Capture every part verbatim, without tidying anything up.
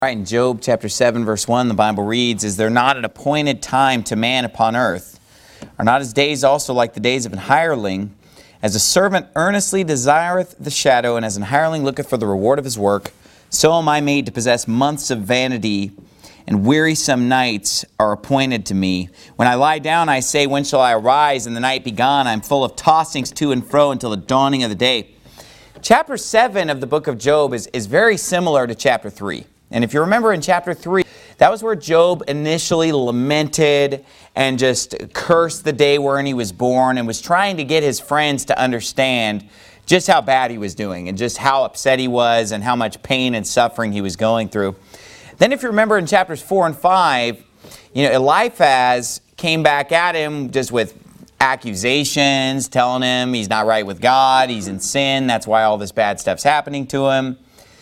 Right, in Job chapter seven, verse one, the Bible reads, "Is there not an appointed time to man upon earth? Are not his days also like the days of an hireling? As a servant earnestly desireth the shadow, and as an hireling looketh for the reward of his work, so am I made to possess months of vanity, and wearisome nights are appointed to me. When I lie down, I say, when shall I arise, and the night be gone? I am full of tossings to and fro until the dawning of the day." Chapter seven of the book of Job is, is very similar to chapter three. And if you remember in chapter three, that was where Job initially lamented and just cursed the day wherein he was born and was trying to get his friends to understand just how bad he was doing and just how upset he was and how much pain and suffering he was going through. Then if you remember in chapters four and five, you know, Eliphaz came back at him just with accusations, telling him he's not right with God, he's in sin, that's why all this bad stuff's happening to him.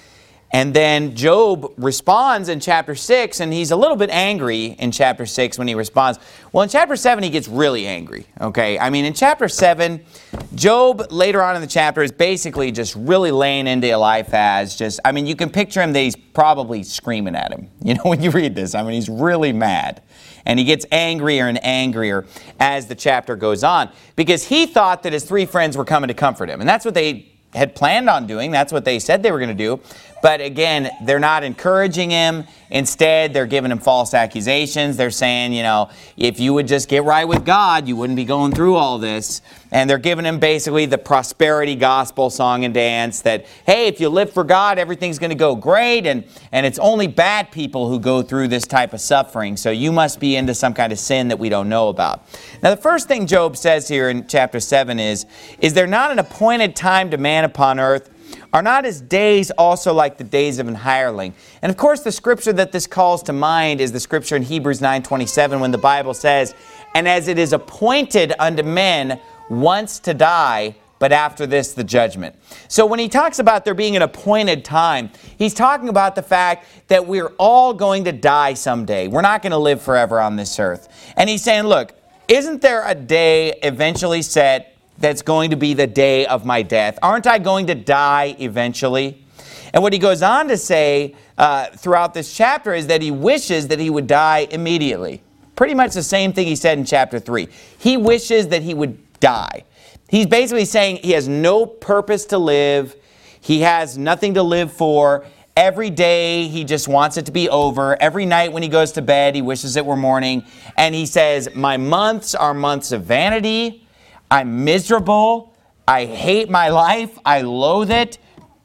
And then Job responds in chapter six, and he's a little bit angry in chapter six when he responds. Well, in chapter seven, he gets really angry, okay? I mean, in chapter seven, Job, later on in the chapter, is basically just really laying into Eliphaz. Just, I mean, you can picture him that he's probably screaming at him, you know, when you read this. I mean, he's really mad. And he gets angrier and angrier as the chapter goes on, because he thought that his three friends were coming to comfort him. And that's what they had planned on doing. That's what they said they were going to do. But again, they're not encouraging him. Instead, they're giving him false accusations. They're saying, you know, if you would just get right with God, you wouldn't be going through all this. And they're giving him basically the prosperity gospel song and dance that, hey, if you live for God, everything's going to go great. And, and it's only bad people who go through this type of suffering. So you must be into some kind of sin that we don't know about. Now, the first thing Job says here in chapter seven is, is there not an appointed time to man upon earth? Are not his days also like the days of an hireling? And of course, the scripture that this calls to mind is the scripture in Hebrews nine twenty-seven, when the Bible says, "And as it is appointed unto men once to die, but after this the judgment." So when he talks about there being an appointed time, he's talking about the fact that we're all going to die someday. We're not going to live forever on this earth. And he's saying, look, isn't there a day eventually set that's going to be the day of my death? Aren't I going to die eventually? And what he goes on to say uh, throughout this chapter is that he wishes that he would die immediately. Pretty much the same thing he said in chapter three. He wishes that he would die. He's basically saying he has no purpose to live. He has nothing to live for. Every day he just wants it to be over. Every night when he goes to bed, he wishes it were morning. And he says, my months are months of vanity. I'm miserable. I hate my life. I loathe it.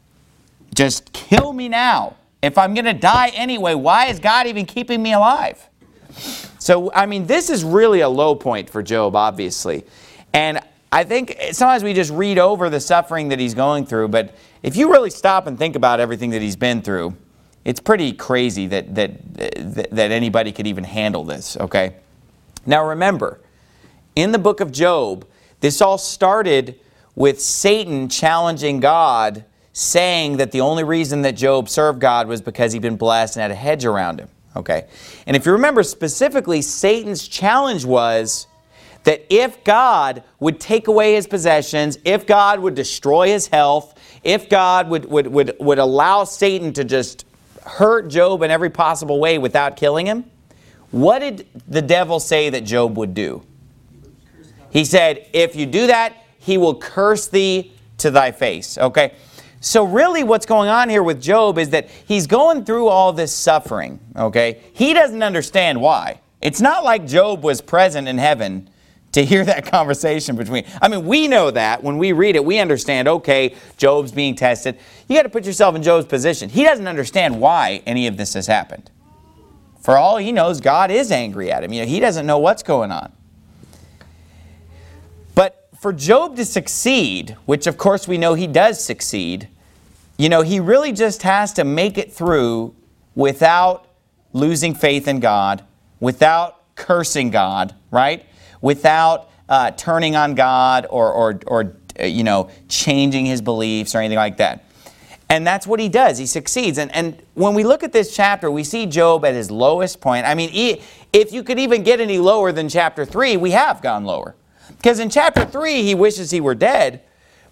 Just kill me now. If I'm going to die anyway, why is God even keeping me alive? So, I mean, this is really a low point for Job, obviously. And I think sometimes we just read over the suffering that he's going through. But if you really stop and think about everything that he's been through, it's pretty crazy that, that, that, that anybody could even handle this, okay? Now, remember, in the book of Job, this all started with Satan challenging God, saying that the only reason that Job served God was because he'd been blessed and had a hedge around him. Okay? And if you remember specifically, Satan's challenge was that if God would take away his possessions, if God would destroy his health, if God would, would, would, would allow Satan to just hurt Job in every possible way without killing him, what did the devil say that Job would do? He said, if you do that, he will curse thee to thy face. Okay? So really what's going on here with Job is that he's going through all this suffering. Okay? He doesn't understand why. It's not like Job was present in heaven to hear that conversation between. I mean, we know that. When we read it, we understand, okay, Job's being tested. You got to put yourself in Job's position. He doesn't understand why any of this has happened. For all he knows, God is angry at him. You know, he doesn't know what's going on. But for Job to succeed, which of course we know he does succeed, you know, he really just has to make it through without losing faith in God, without cursing God, right? Without uh, turning on God or, or, or uh, you know, changing his beliefs or anything like that. And that's what he does. He succeeds. And, and when we look at this chapter, we see Job at his lowest point. I mean, he, if you could even get any lower than chapter three, we have gone lower. Because in chapter three, he wishes he were dead.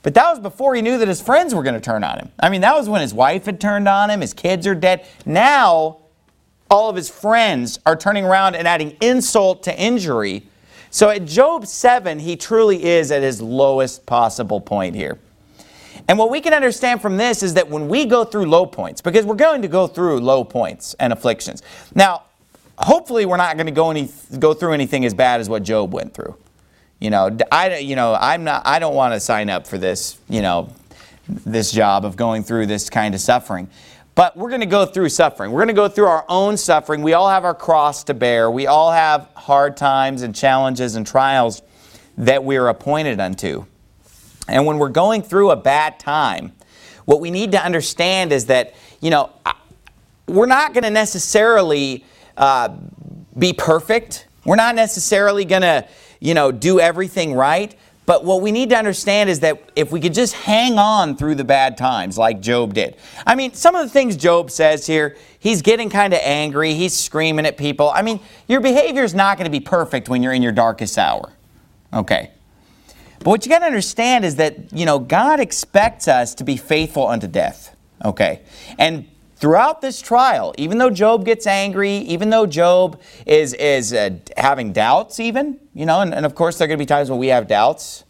But that was before he knew that his friends were going to turn on him. I mean, that was when his wife had turned on him, his kids are dead. Now, all of his friends are turning around and adding insult to injury. So at Job seven, he truly is at his lowest possible point here. And what we can understand from this is that when we go through low points, because we're going to go through low points and afflictions. Now, hopefully we're not going to go any go through anything as bad as what Job went through. You know, I you know I'm not I don't want to sign up for this, you know, this job of going through this kind of suffering. But we're going to go through suffering. We're going to go through our own suffering. We all have our cross to bear. We all have hard times and challenges and trials that we're appointed unto. And when we're going through a bad time, what we need to understand is that, you know, we're not going to necessarily uh, be perfect. We're not necessarily going to, you know, do everything right. But what we need to understand is that if we could just hang on through the bad times like Job did. I mean, some of the things Job says here, he's getting kind of angry. He's screaming at people. I mean, your behavior is not going to be perfect when you're in your darkest hour. Okay. But what you got to understand is that, you know, God expects us to be faithful unto death. Okay. And throughout this trial, even though Job gets angry, even though Job is, is uh, having doubts even, you know, and, and of course there are going to be times when we have doubts.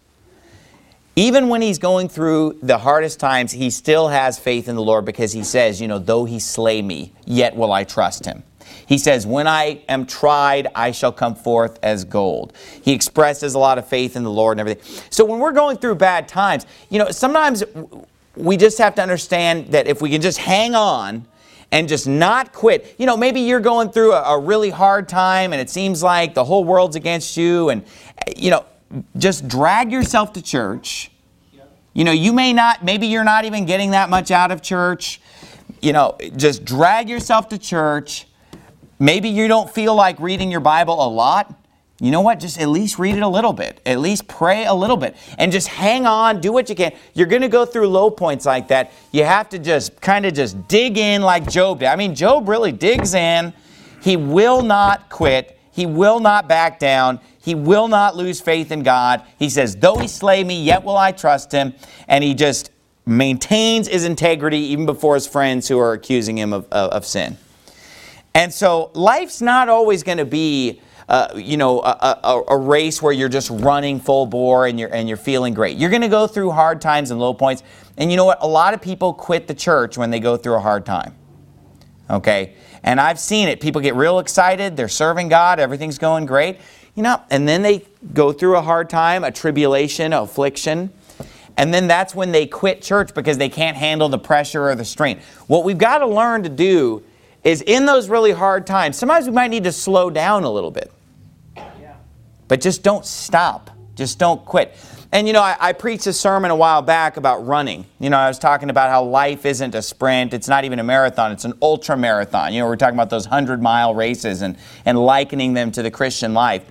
Even when he's going through the hardest times, he still has faith in the Lord because he says, you know, though he slay me, yet will I trust him. He says, when I am tried, I shall come forth as gold. He expresses a lot of faith in the Lord and everything. So when we're going through bad times, you know, sometimes we just have to understand that if we can just hang on and just not quit. You know, maybe you're going through a, a really hard time and it seems like the whole world's against you. And, you know, just drag yourself to church. You know, you may not, maybe you're not even getting that much out of church. You know, just drag yourself to church. Maybe you don't feel like reading your Bible a lot. You know what? Just at least read it a little bit. At least pray a little bit. And just hang on. Do what you can. You're going to go through low points like that. You have to just kind of just dig in like Job did. I mean, Job really digs in. He will not quit. He will not back down. He will not lose faith in God. He says, though he slay me, yet will I trust him. And he just maintains his integrity even before his friends who are accusing him of, of, of sin. And so life's not always going to be, uh, you know, a, a, a race where you're just running full bore and you're, and you're feeling great. You're going to go through hard times and low points. And you know what? A lot of people quit the church when they go through a hard time. Okay? And I've seen it. People get real excited. They're serving God. Everything's going great. You know, and then they go through a hard time, a tribulation, an affliction. And then that's when they quit church because they can't handle the pressure or the strain. What we've got to learn to do is in those really hard times, sometimes we might need to slow down a little bit. Yeah. But just don't stop. Just don't quit. And you know, I, I preached a sermon a while back about running. You know, I was talking about how life isn't a sprint. It's not even a marathon. It's an ultra marathon. You know, we're talking about those hundred mile races and, and likening them to the Christian life.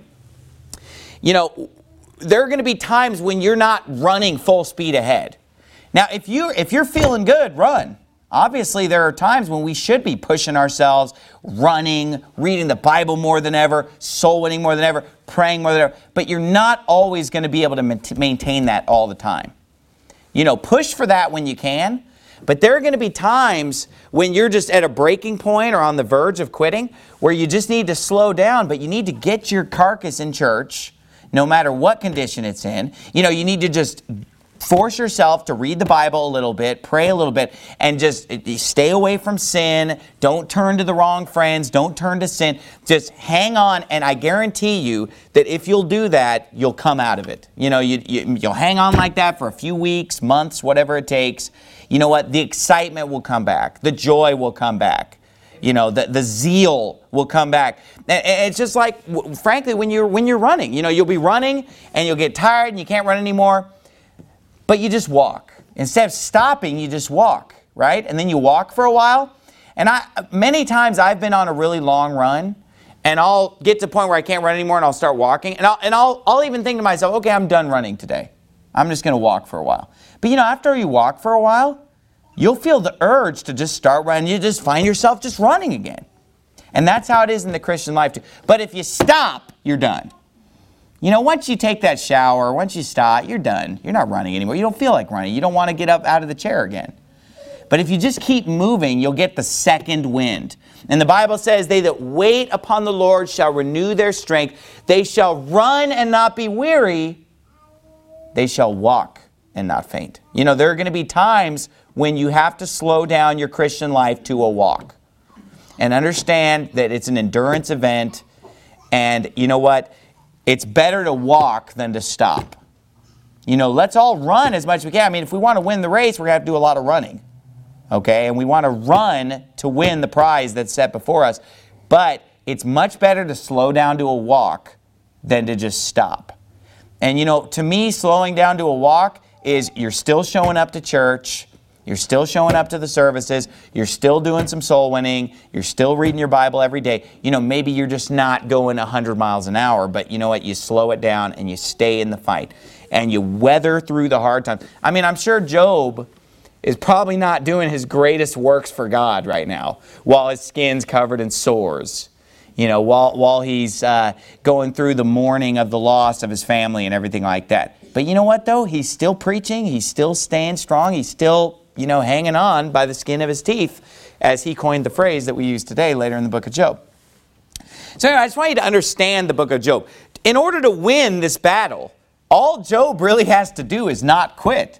You know, there are going to be times when you're not running full speed ahead. Now, if, you, if you're feeling good, run. Obviously, there are times when we should be pushing ourselves, running, reading the Bible more than ever, soul winning more than ever, praying more than ever. But you're not always going to be able to maintain that all the time. You know, push for that when you can. But there are going to be times when you're just at a breaking point or on the verge of quitting where you just need to slow down, but you need to get your carcass in church no matter what condition it's in. You know, you need to just force yourself to read the Bible a little bit, pray a little bit, and just stay away from sin. Don't turn to the wrong friends. Don't turn to sin. Just hang on, and I guarantee you that if you'll do that, you'll come out of it. You know, you, you, you'll hang on like that for a few weeks, months, whatever it takes. You know what? The excitement will come back. The joy will come back. You know, the, the zeal will come back. And it's just like, frankly, when you're, when you're running. You know, you'll be running, and you'll get tired, and you can't run anymore. But you just walk. Instead of stopping, you just walk, right? And then you walk for a while. And I, many times I've been on a really long run, and I'll get to the point where I can't run anymore, and I'll start walking. And I'll, and I'll, I'll even think to myself, okay, I'm done running today. I'm just going to walk for a while. But you know, after you walk for a while, you'll feel the urge to just start running. You just find yourself just running again. And that's how it is in the Christian life too. But if you stop, you're done. You know, once you take that shower, once you stop, you're done. You're not running anymore. You don't feel like running. You don't want to get up out of the chair again. But if you just keep moving, you'll get the second wind. And the Bible says, they that wait upon the Lord shall renew their strength. They shall run and not be weary. They shall walk and not faint. You know, there are going to be times when you have to slow down your Christian life to a walk. And understand that it's an endurance event. And you know what? It's better to walk than to stop. You know, let's all run as much as we can. I mean, if we want to win the race, we're going to have to do a lot of running. Okay? And we want to run to win the prize that's set before us. But it's much better to slow down to a walk than to just stop. And you know, to me, slowing down to a walk is you're still showing up to church. You're still showing up to the services. You're still doing some soul winning. You're still reading your Bible every day. You know, maybe you're just not going one hundred miles an hour, but you know what? You slow it down and you stay in the fight. And you weather through the hard times. I mean, I'm sure Job is probably not doing his greatest works for God right now while his skin's covered in sores. You know, while, while he's uh, going through the mourning of the loss of his family and everything like that. But you know what, though? He's still preaching. He's still staying strong. He's still, you know, hanging on by the skin of his teeth, as he coined the phrase that we use today later in the book of Job. So anyway, I just want you to understand the book of Job. In order to win this battle, all Job really has to do is not quit.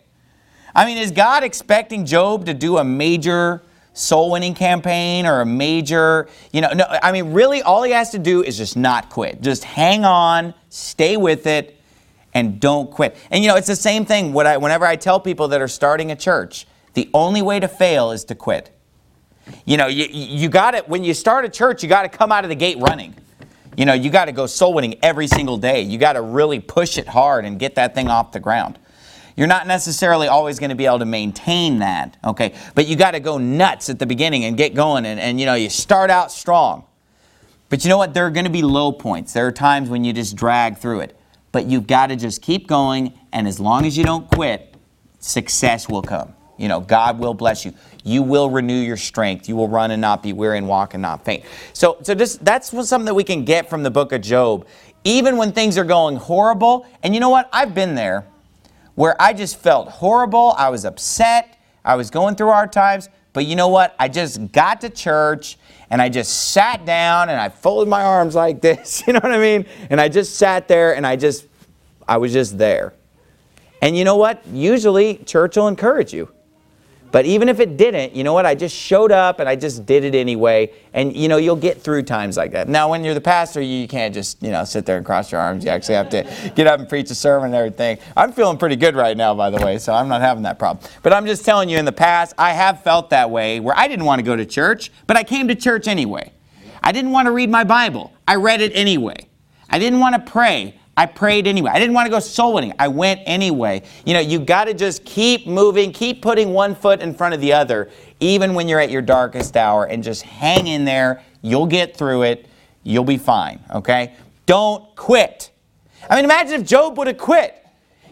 I mean, is God expecting Job to do a major soul-winning campaign or a major, you know, no, I mean, really all he has to do is just not quit. Just hang on, stay with it, and don't quit. And you know, it's the same thing when I, whenever I tell people that are starting a church, the only way to fail is to quit. You know, you, you got it, when you start a church, you got to come out of the gate running. You know, you got to go soul winning every single day. You got to really push it hard and get that thing off the ground. You're not necessarily always going to be able to maintain that, okay? But you got to go nuts at the beginning and get going, and, and you know, you start out strong. But you know what? There are going to be low points. There are times when you just drag through it. But you've got to just keep going, and as long as you don't quit, success will come. You know, God will bless you. You will renew your strength. You will run and not be weary and walk and not faint. So, so just, that's something that we can get from the book of Job. Even when things are going horrible, and you know what? I've been there, where I just felt horrible. I was upset. I was going through hard times. But you know what? I just got to church and I just sat down and I folded my arms like this. You know what I mean? And I just sat there and I just, I was just there. And you know what? Usually church will encourage you. But even if it didn't, you know what? I just showed up and I just did it anyway. And, you know, you'll get through times like that. Now, when you're the pastor, you can't just, you know, sit there and cross your arms. You actually have to get up and preach a sermon and everything. I'm feeling pretty good right now, by the way, so I'm not having that problem. But I'm just telling you, in the past, I have felt that way where I didn't want to go to church, but I came to church anyway. I didn't want to read my Bible. I read it anyway. I didn't want to pray. I prayed anyway. I didn't want to go soul winning. I went anyway. You know, you got to just keep moving, keep putting one foot in front of the other, even when you're at your darkest hour, and just hang in there. You'll get through it. You'll be fine, okay? Don't quit. I mean, imagine if Job would have quit.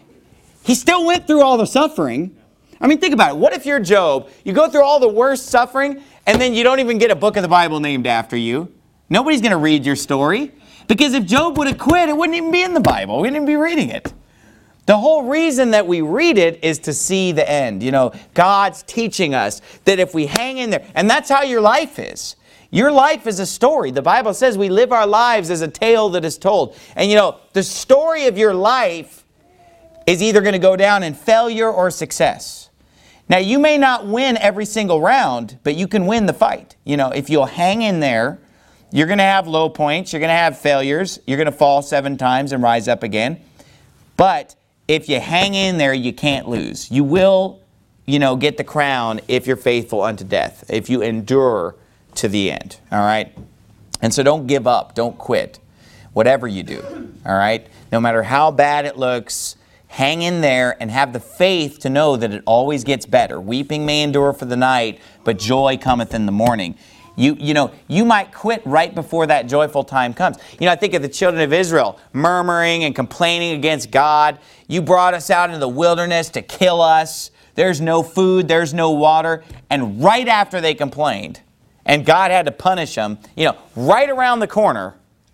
He still went through all the suffering. I mean, think about it. What if you're Job? You go through all the worst suffering, and then you don't even get a book of the Bible named after you. Nobody's going to read your story. Because if Job would have quit, it wouldn't even be in the Bible. We wouldn't even be reading it. The whole reason that we read it is to see the end. You know, God's teaching us that if we hang in there, and that's how your life is. Your life is a story. The Bible says we live our lives as a tale that is told. And you know, the story of your life is either going to go down in failure or success. Now, you may not win every single round, but you can win the fight. You know, if you'll hang in there, you're going to have low points. You're going to have failures. You're going to fall seven times and rise up again. But if you hang in there, you can't lose. You will, you know, get the crown if you're faithful unto death, if you endure to the end. All right? And so don't give up. Don't quit. Whatever you do. All right? No matter how bad it looks, hang in there and have the faith to know that it always gets better. Weeping may endure for the night, but joy cometh in the morning. You, you know, you might quit right before that joyful time comes. You know, I think of the children of Israel murmuring and complaining against God. You brought us out into the wilderness to kill us. There's no food, there's no water. And right after they complained, and God had to punish them, you know, right around the corner,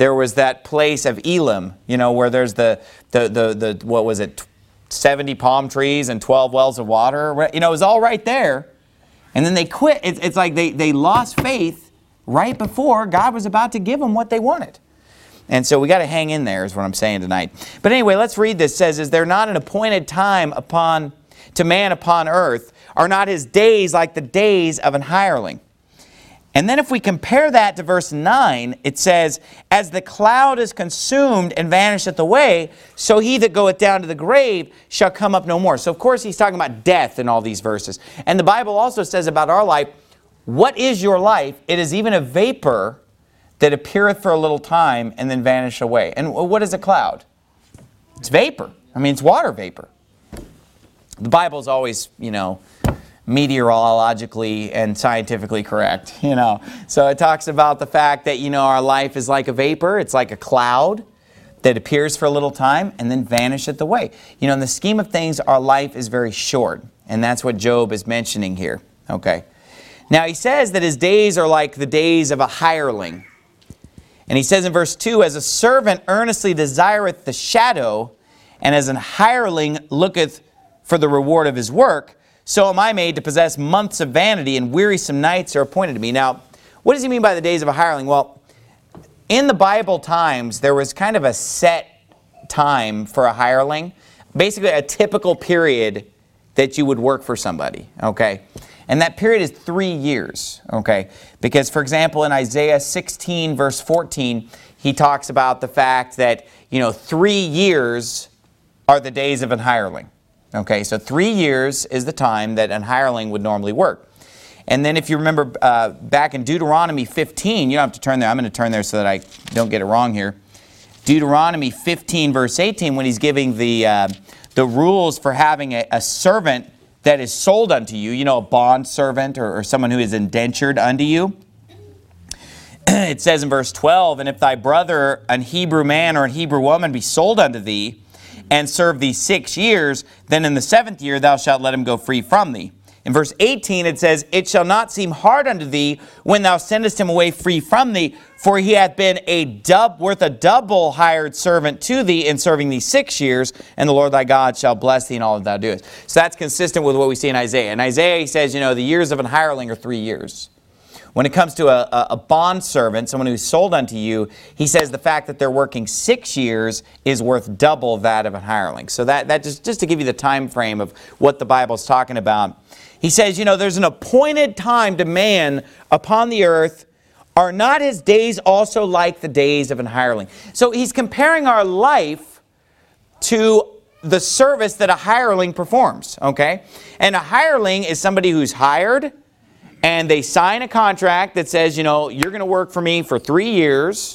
there was that place of Elim, you know, where there's the, the, the, the what was it, seventy palm trees and twelve wells of water. You know, it was all right there. And then they quit. It's, it's like they, they lost faith right before God was about to give them what they wanted. And so we got to hang in there is what I'm saying tonight. But anyway, let's read this. It says, is there not an appointed time upon to man upon earth? Are not his days like the days of an hireling? And then if we compare that to verse nine, it says, as the cloud is consumed and vanisheth away, so he that goeth down to the grave shall come up no more. So of course he's talking about death in all these verses. And the Bible also says about our life, what is your life? It is even a vapor that appeareth for a little time and then vanish away. And what is a cloud? It's vapor. I mean, it's water vapor. The Bible's always, you know, meteorologically and scientifically correct, you know. So it talks about the fact that, you know, our life is like a vapor. It's like a cloud that appears for a little time and then vanisheth away. You know, in the scheme of things, our life is very short. And that's what Job is mentioning here. Okay. Now he says that his days are like the days of a hireling. And he says in verse two, as a servant earnestly desireth the shadow, and as an hireling looketh for the reward of his work, so am I made to possess months of vanity, and wearisome nights are appointed to me. Now, what does he mean by the days of a hireling? Well, in the Bible times, there was kind of a set time for a hireling. Basically, a typical period that you would work for somebody, okay? And that period is three years, okay? Because, for example, in Isaiah sixteen, verse fourteen, he talks about the fact that, you know, three years are the days of an hireling. Okay, so three years is the time that an hireling would normally work. And then if you remember uh, back in Deuteronomy fifteen, you don't have to turn there. I'm going to turn there so that I don't get it wrong here. Deuteronomy fifteen, verse eighteen, when he's giving the, uh, the rules for having a, a servant that is sold unto you, you know, a bond servant or, or someone who is indentured unto you. It says in verse twelve, and if thy brother, an Hebrew man or an Hebrew woman, be sold unto thee, and serve thee six years, then in the seventh year thou shalt let him go free from thee. In verse eighteen it says, it shall not seem hard unto thee when thou sendest him away free from thee, for he hath been a dub, worth a double hired servant to thee in serving thee six years, and the Lord thy God shall bless thee in all that thou doest. So that's consistent with what we see in Isaiah. In Isaiah he says, you know, the years of an hireling are three years. When it comes to a, a, a bond servant, someone who's sold unto you, he says the fact that they're working six years is worth double that of a hireling. So that, that just, just to give you the time frame of what the Bible's talking about. He says, you know, there's an appointed time to man upon the earth. Are not his days also like the days of an hireling? So he's comparing our life to the service that a hireling performs, okay? And a hireling is somebody who's hired, and they sign a contract that says, you know, you're going to work for me for three years.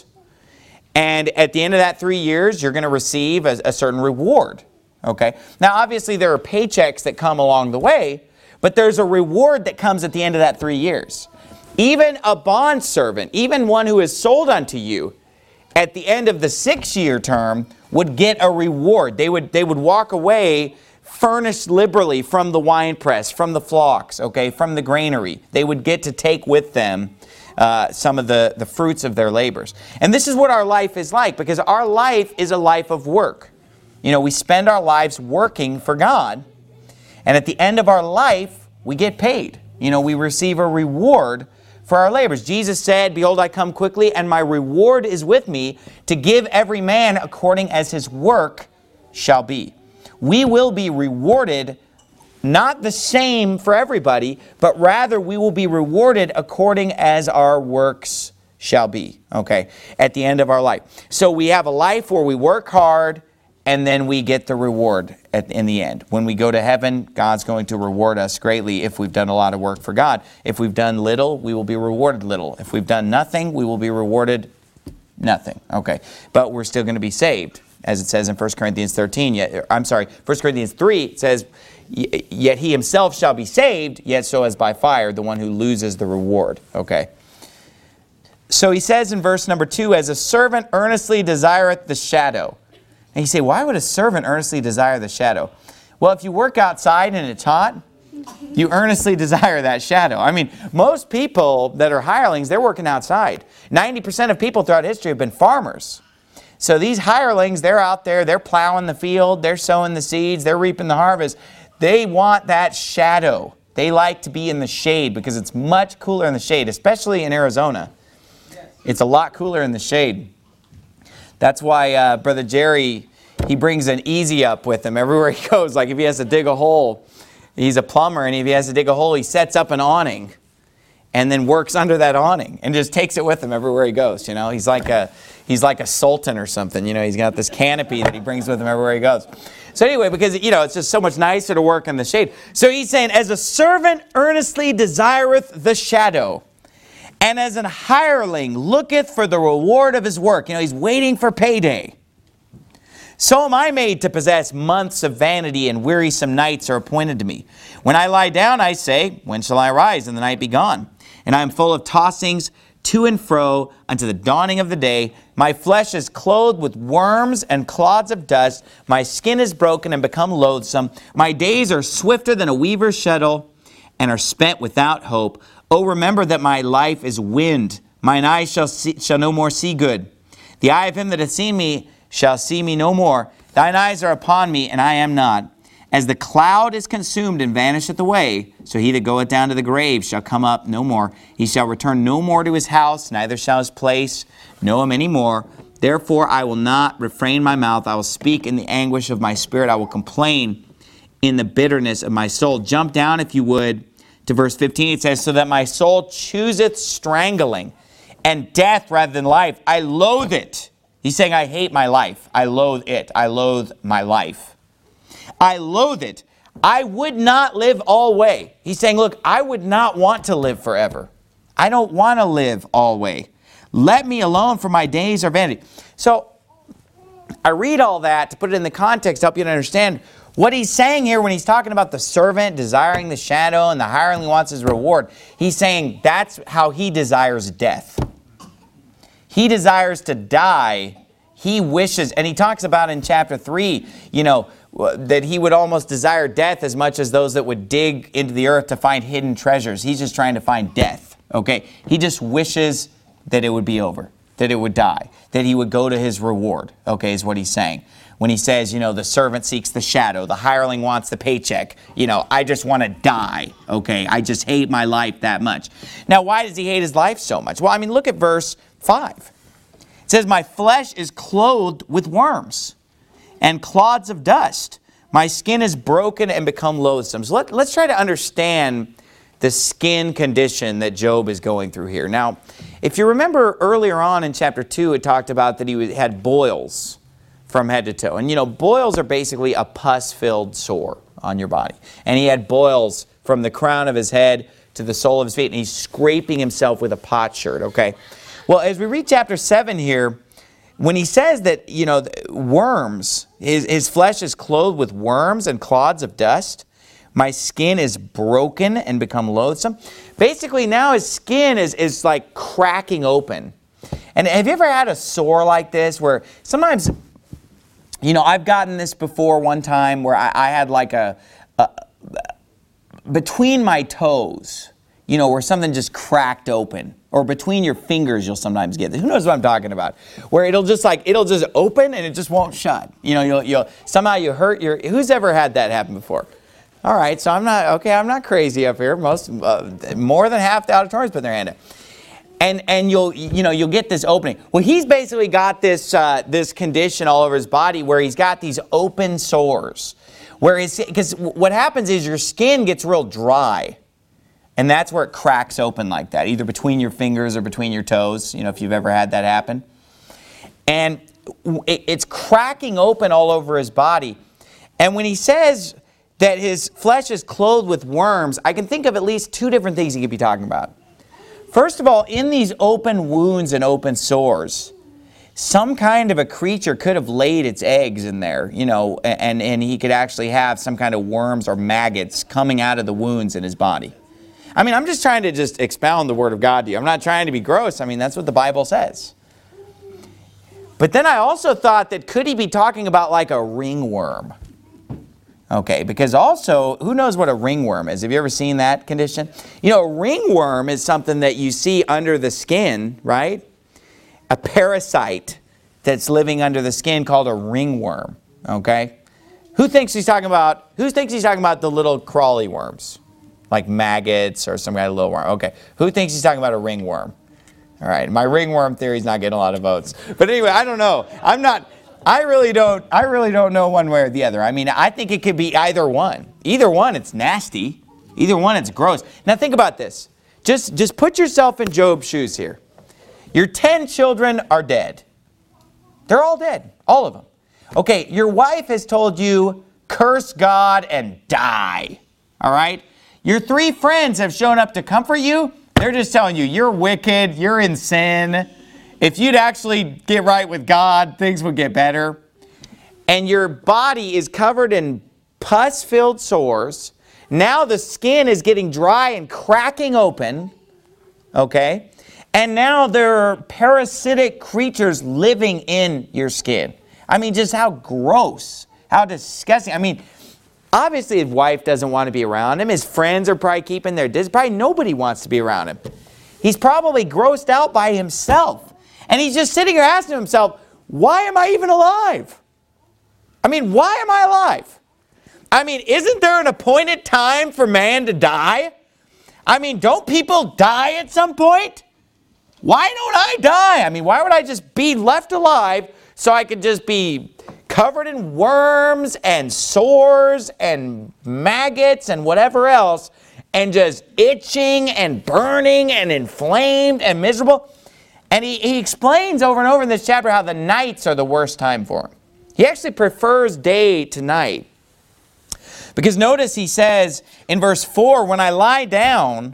And at the end of that three years, you're going to receive a, a certain reward. Okay? Now, obviously, there are paychecks that come along the way, but there's a reward that comes at the end of that three years. Even a bond servant, even one who is sold unto you, at the end of the six-year term, would get a reward. They would, they would walk away furnished liberally from the winepress, from the flocks, okay, from the granary. They would get to take with them uh, some of the, the fruits of their labors. And this is what our life is like, because our life is a life of work. You know, we spend our lives working for God, and at the end of our life, we get paid. You know, we receive a reward for our labors. Jesus said, behold, I come quickly, and my reward is with me to give every man according as his work shall be. We will be rewarded, not the same for everybody, but rather we will be rewarded according as our works shall be, okay, at the end of our life. So we have a life where we work hard, and then we get the reward at, in the end. When we go to heaven, God's going to reward us greatly if we've done a lot of work for God. If we've done little, we will be rewarded little. If we've done nothing, we will be rewarded nothing, okay, but we're still going to be saved. As it says in First Corinthians thirteen, yet, I'm sorry, First Corinthians three, it says, yet he himself shall be saved, yet so as by fire, the one who loses the reward. Okay. So he says in verse number two, as a servant earnestly desireth the shadow. And you say, why would a servant earnestly desire the shadow? Well, if you work outside and it's hot, You earnestly desire that shadow. I mean, most people that are hirelings, they're working outside. ninety percent of people throughout history have been farmers. So these hirelings, they're out there, they're plowing the field, they're sowing the seeds, they're reaping the harvest. They want that shadow. They like to be in the shade because it's much cooler in the shade, especially in Arizona. It's a lot cooler in the shade. That's why uh, Brother Jerry, he brings an Easy Up with him everywhere he goes. Like if he has to dig a hole, he's a plumber, and if he has to dig a hole, he sets up an awning and then works under that awning and just takes it with him everywhere he goes. You know, he's like a he's like a sultan or something. You know, he's got this canopy that he brings with him everywhere he goes. So anyway, because, you know, it's just so much nicer to work in the shade. So he's saying, as a servant earnestly desireth the shadow, and as an hireling looketh for the reward of his work. You know, he's waiting for payday. So am I made to possess months of vanity, and wearisome nights are appointed to me. When I lie down, I say, when shall I rise, and the night be gone? And I am full of tossings to and fro unto the dawning of the day. My flesh is clothed with worms and clods of dust. My skin is broken and become loathsome. My days are swifter than a weaver's shuttle, and are spent without hope. Oh, remember that my life is wind. Mine eyes shall see, shall no more see good. The eye of him that hath seen me shall see me no more. Thine eyes are upon me, and I am not. As the cloud is consumed and vanisheth away, so he that goeth down to the grave shall come up no more. He shall return no more to his house, neither shall his place know him any more. Therefore I will not refrain my mouth. I will speak in the anguish of my spirit. I will complain in the bitterness of my soul. Jump down, if you would, to verse fifteen. It says, so that my soul chooseth strangling and death rather than life. I loathe it. He's saying, I hate my life. I loathe it. I loathe my life. I loathe it. I would not live alway. He's saying, look, I would not want to live forever. I don't want to live alway. Let me alone, for my days are vanity. So I read all that to put it in the context to help you to understand what he's saying here when he's talking about the servant desiring the shadow and the hireling wants his reward. He's saying that's how he desires death. He desires to die. He wishes, and he talks about in chapter three, you know, that he would almost desire death as much as those that would dig into the earth to find hidden treasures. He's just trying to find death, okay? He just wishes that it would be over, that it would die, that he would go to his reward, okay, is what he's saying. When he says, you know, the servant seeks the shadow, the hireling wants the paycheck, you know, I just want to die, okay? I just hate my life that much. Now, why does he hate his life so much? Well, I mean, look at verse five. It says, my flesh is clothed with worms and clods of dust. My skin is broken and become loathsome. So let, let's try to understand the skin condition that Job is going through here. Now, if you remember earlier on in chapter two, it talked about that he had boils from head to toe. And you know, boils are basically a pus-filled sore on your body. And he had boils from the crown of his head to the sole of his feet, and he's scraping himself with a potsherd, okay? Well, as we read chapter seven here, when he says that, you know, worms, his, his flesh is clothed with worms and clods of dust, my skin is broken and become loathsome. Basically, now his skin is, is like cracking open. And have you ever had a sore like this where sometimes, you know, I've gotten this before one time where I, I had like a, a, between my toes, you know, where something just cracked open. Or between your fingers, you'll sometimes get this. Who knows what I'm talking about? Where it'll just like, it'll just open and it just won't shut. You know, you'll, you'll somehow you hurt your, who's ever had that happen before? All right, so I'm not, okay, I'm not crazy up here. Most, uh, more than half the auditoriums put their hand up. And, and you'll, you know, you'll get this opening. Well, he's basically got this, uh, this condition all over his body where he's got these open sores. Where his, because what happens is your skin gets real dry. And that's where it cracks open like that, either between your fingers or between your toes, you know, if you've ever had that happen. And it's cracking open all over his body. And when he says that his flesh is clothed with worms, I can think of at least two different things he could be talking about. First of all, in these open wounds and open sores, some kind of a creature could have laid its eggs in there, you know, and, and he could actually have some kind of worms or maggots coming out of the wounds in his body. I mean, I'm just trying to just expound the Word of God to you. I'm not trying to be gross. I mean, that's what the Bible says. But then I also thought that could he be talking about like a ringworm? Okay, because also, who knows what a ringworm is? Have you ever seen that condition? You know, a ringworm is something that you see under the skin, right? A parasite that's living under the skin called a ringworm, okay? Who thinks he's talking about, who thinks he's talking about the little crawly worms? Like maggots or some kind of little worm. Okay, who thinks he's talking about a ringworm? All right, my ringworm theory is not getting a lot of votes. But anyway, I don't know. I'm not... I really don't I really don't know one way or the other. I mean, I think it could be either one. Either one, it's nasty. Either one, it's gross. Now think about this. Just, just put yourself in Job's shoes here. Your ten children are dead. They're all dead. All of them. Okay, your wife has told you, curse God and die. All right? Your three friends have shown up to comfort you. They're just telling you, you're wicked, you're in sin. If you'd actually get right with God, things would get better. And your body is covered in pus-filled sores. Now the skin is getting dry and cracking open. Okay? And now there are parasitic creatures living in your skin. I mean, just how gross. How disgusting. I mean, obviously his wife doesn't want to be around him. His friends are probably keeping their distance. Probably nobody wants to be around him. He's probably grossed out by himself. And he's just sitting here asking himself, why am I even alive? I mean, why am I alive? I mean, isn't there an appointed time for man to die? I mean, don't people die at some point? Why don't I die? I mean, why would I just be left alive so I could just be covered in worms and sores and maggots and whatever else and just itching and burning and inflamed and miserable? And he, he explains over and over in this chapter how the nights are the worst time for him. He actually prefers day to night. Because notice he says in verse four, when I lie down,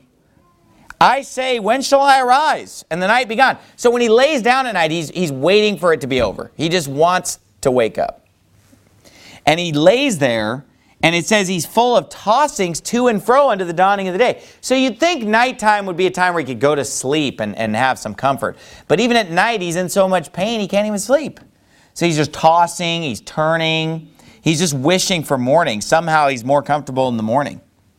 I say, when shall I arise? And the night be gone. So when he lays down at night, he's, he's waiting for it to be over. He just wants to wake up. And he lays there, and it says he's full of tossings to and fro unto the dawning of the day. So you'd think nighttime would be a time where he could go to sleep and, and have some comfort. But even at night, he's in so much pain, he can't even sleep. So he's just tossing, he's turning, he's just wishing for morning. Somehow he's more comfortable in the morning.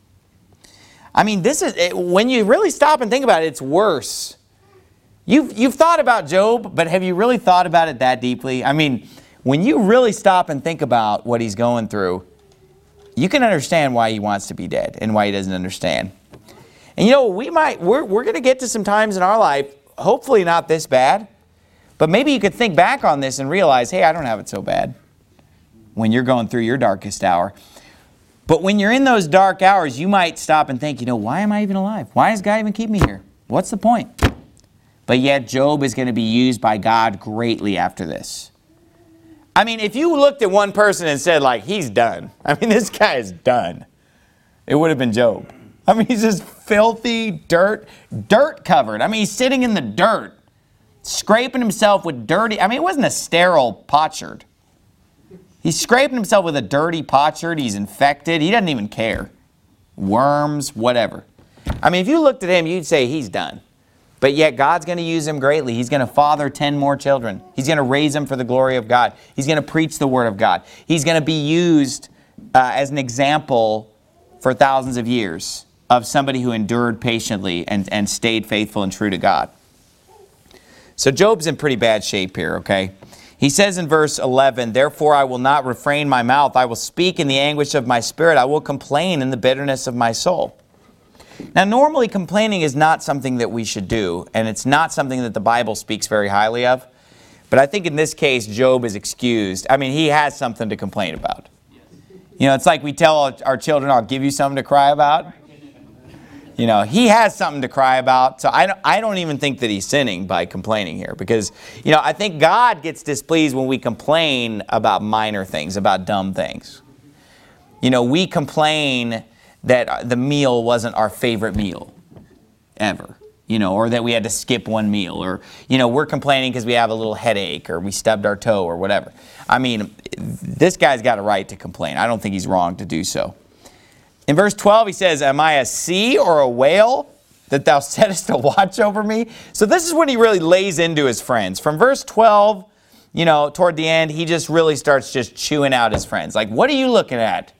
I mean, this is, it, when you really stop and think about it, it's worse. You've, you've thought about Job, but have you really thought about it that deeply? I mean, when you really stop and think about what he's going through, you can understand why he wants to be dead and why he doesn't understand. And you know, we might, we're, we're going to get to some times in our life, hopefully not this bad, but maybe you could think back on this and realize, hey, I don't have it so bad when you're going through your darkest hour. But when you're in those dark hours, you might stop and think, you know, why am I even alive? Why does God even keep me here? What's the point? But yet Job is going to be used by God greatly after this. I mean, if you looked at one person and said, like, he's done. I mean, this guy is done. It would have been Job. I mean, he's just filthy, dirt, dirt covered. I mean, he's sitting in the dirt, scraping himself with dirty, I mean, it wasn't a sterile potsherd. He's scraping himself with a dirty potsherd. He's infected. He doesn't even care. Worms, whatever. I mean, if you looked at him, you'd say he's done. But yet God's going to use him greatly. He's going to father ten more children. He's going to raise them for the glory of God. He's going to preach the word of God. He's going to be used uh, as an example for thousands of years of somebody who endured patiently and, and stayed faithful and true to God. So Job's in pretty bad shape here, okay? He says in verse eleven, therefore I will not refrain my mouth. I will speak in the anguish of my spirit. I will complain in the bitterness of my soul. Now, normally complaining is not something that we should do, and it's not something that the Bible speaks very highly of. But I think in this case, Job is excused. I mean, he has something to complain about. You know, it's like we tell our children, I'll give you something to cry about. You know, he has something to cry about. So I don't, I don't even think that he's sinning by complaining here. Because, you know, I think God gets displeased when we complain about minor things, about dumb things. You know, we complain that the meal wasn't our favorite meal ever. You know, or that we had to skip one meal. Or, you know, we're complaining because we have a little headache or we stubbed our toe or whatever. I mean, this guy's got a right to complain. I don't think he's wrong to do so. In verse twelve, he says, am I a sea or a whale that thou settest to watch over me? So this is when he really lays into his friends. From verse twelve, you know, toward the end, he just really starts just chewing out his friends. Like, what are you looking at?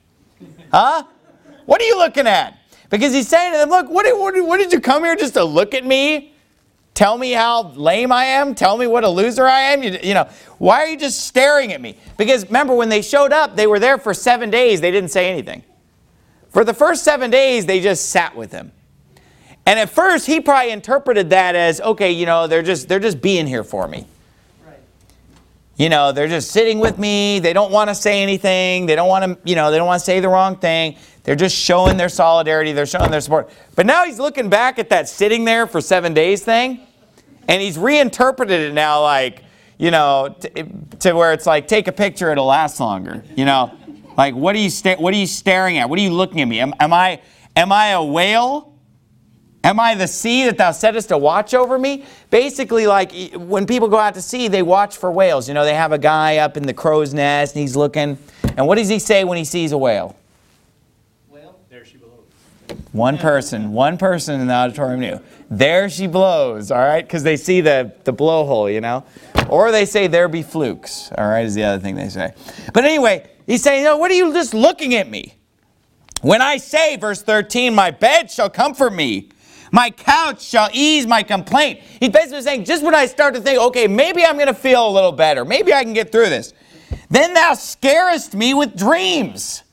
Huh? What are you looking at? Because he's saying to them, look, what did, what, did, what did you come here just to look at me? Tell me how lame I am? Tell me what a loser I am? You, you know, why are you just staring at me? Because remember, when they showed up, they were there for seven days. They didn't say anything. For the first seven days, they just sat with him. And at first, he probably interpreted that as, okay, you know, they're just, they're just being here for me. Right. You know, they're just sitting with me. They don't want to say anything. They don't want to, you know, they don't want to say the wrong thing. They're just showing their solidarity. They're showing their support. But now he's looking back at that sitting there for seven days thing, and he's reinterpreted it now like, you know, to, to where it's like, take a picture, it'll last longer. You know, like, what are you sta- what are you staring at? What are you looking at me? Am, am I am I a whale? Am I the sea that thou settest to watch over me? Basically, like when people go out to sea, they watch for whales. You know, they have a guy up in the crow's nest and he's looking. And what does he say when he sees a whale? Whale? There she blows. One person, one person in the auditorium knew. There she blows, all right? Because they see the, the blowhole, you know? Or they say, there be flukes, all right, is the other thing they say. But anyway, he's saying, no, what are you just looking at me? When I say, verse thirteen, my bed shall comfort me, my couch shall ease my complaint. He's basically saying, just when I start to think, okay, maybe I'm going to feel a little better. Maybe I can get through this. Then thou scarest me with dreams